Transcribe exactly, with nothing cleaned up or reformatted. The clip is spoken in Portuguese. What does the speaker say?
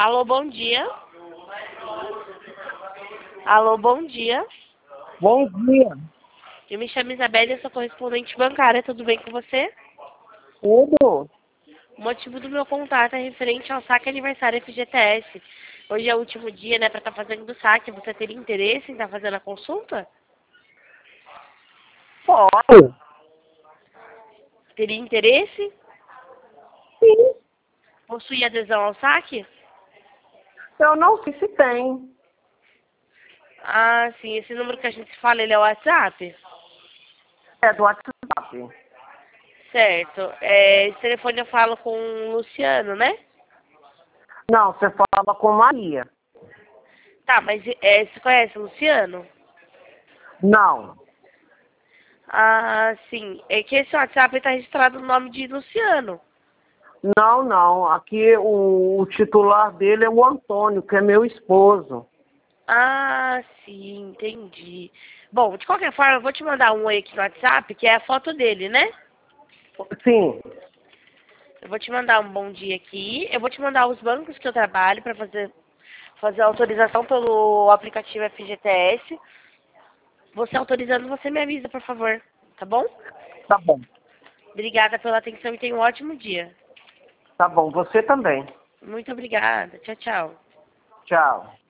Alô, bom dia. Alô, bom dia. Bom dia. Eu me chamo Isabela e eu sou correspondente bancária. Tudo bem com você? Tudo? O motivo do meu contato é referente ao saque aniversário F G T S. Hoje é o último dia, né, para estar fazendo o saque. Você teria interesse em estar fazendo a consulta? Pode. Teria interesse? Sim. Possui adesão ao saque? Eu não sei se tem. Ah, sim. Esse número que a gente fala, ele é o WhatsApp? É do WhatsApp. Certo. É, esse telefone eu falo com o Luciano, né? Não, você fala com Maria. Tá, mas é, você conhece o Luciano? Não. Ah, sim. É que esse WhatsApp está registrado no nome de Luciano. Não, não. Aqui o, o titular dele é o Antônio, que é meu esposo. Ah, sim, entendi. Bom, de qualquer forma, eu vou te mandar um oi aqui no WhatsApp, que é a foto dele, né? Sim. Eu vou te mandar um bom dia aqui. Eu vou te mandar os bancos que eu trabalho para fazer, fazer a autorização pelo aplicativo F G T S. Você autorizando, você me avisa, por favor. Tá bom? Tá bom. Obrigada pela atenção e tenha um ótimo dia. Tá bom. Você também. Muito obrigada. Tchau, tchau. Tchau.